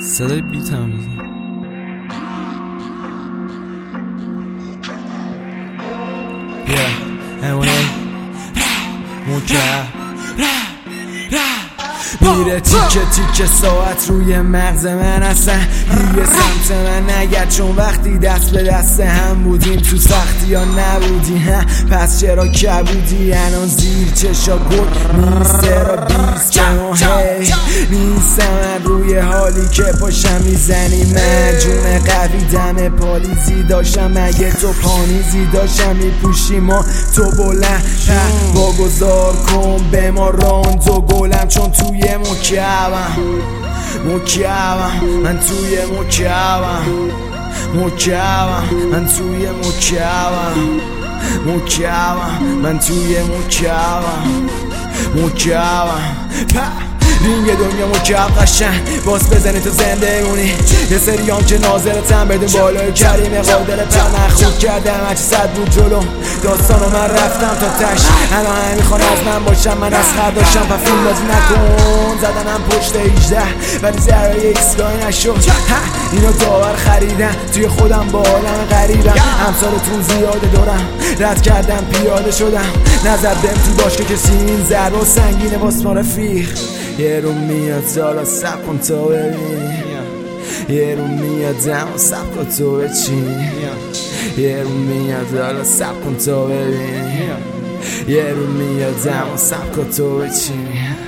صدای بیت هم میزن. همونه میره تیکه تیکه ساعت روی مغز من اصلا روی سمت من نگرد، چون وقتی دست به دست هم بودیم تو سختی یا نبودی پس چرا کبودی الان زیر چشا گل میسته را بیست هی نیستم من روی حالی که پاشم میزنی من جون قوی دم پالیزی داشتم مگه تو پانیزی داشتم میپوشی ما تو بلند واگذار کن به ما راند و گلم چون توی مکعبم من توی مکعبم من توی مکعبم من توی مکعبم رینگ دنیا مکعب قشنگ باز بزنی تو زنده مونی یه سریام که ناظرتم بدون بالای کریم قادر پر مخوب کردم هرچی صد بود جلوم داستانو من رفتم تا تش الان همه میخوان از من باشم من از خرداشم و فیلم بازی نکن زدنم پشت 18 ولی ذره ایکسگاهی نشد اینو داور خریدن توی خودم با عالم غریبم امثالتون زیاده دارم رد کردم پیاده شدم نزدم تو باشگاه کسی این ضربه سنگینه واس ما رفیق یه رو میاد زالا سب کن تو ببین یه رو میاد دم و سب کن تو بچین یه رو میاد زالا سب کن تو ببین یه رو میاد دم و سب کن تو بچین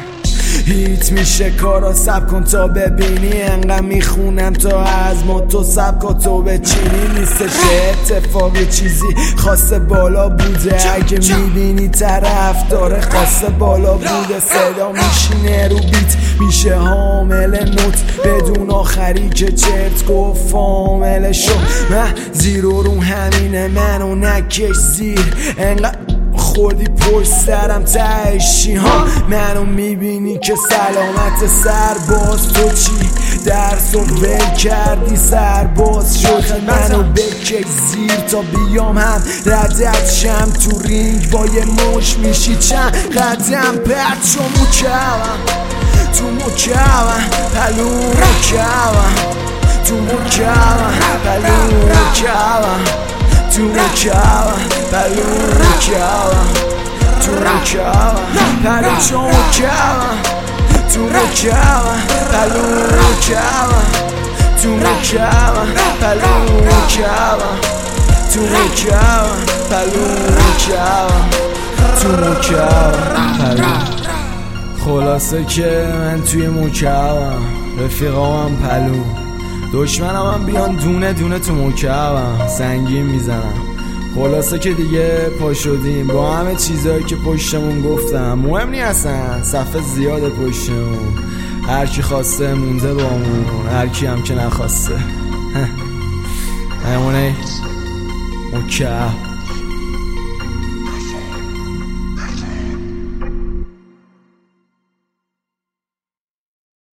هیت میشه کارا سب کن تا ببینی انقدر میخونم تا از ما تو سب کن تو بچینی نیستش اتفاقی چیزی خاصه بالا بوده اگه میبینی طرف داره خاصه بالا بوده صدا میشینه رو بیت میشه حامل نوت بدون آخری که چرت گفت فامل شو من زیرو رو همینه منو نکش زیر انقدر خوردی پشت سرم تایشی ها منو میبینی که سلامت سرباز تو چی درس و ول کردی سرباز شد منو بکش زیر تا بیام هم ردت شم تو رینگ با یه مش میشی چند قدم پرد شو مکعبم تو مکعبم پلو مکعبم تو مکعبم پلو مکعبم تو مکعبم پلو مکعبم تو مکعبم پلو شو مکعبم تو مکعبم پلو مکعبم تو مکعبم پلو مکعبم تو مکعبم پلو مکعبم تو مکعبم پلو خلاصه که من توی مکعبم رفیقامم پلو دشمنم هم بیان دونه دونه تو مکعبم سنگین میزنم خلاصه که دیگه پا شدیم با همه چیزایی که پشتمون گفتم مهم نی اصلا صفحه زیاده پشتمون هرکی خواسته مونده بامون هرکی هم که نخواسته همونه مکعب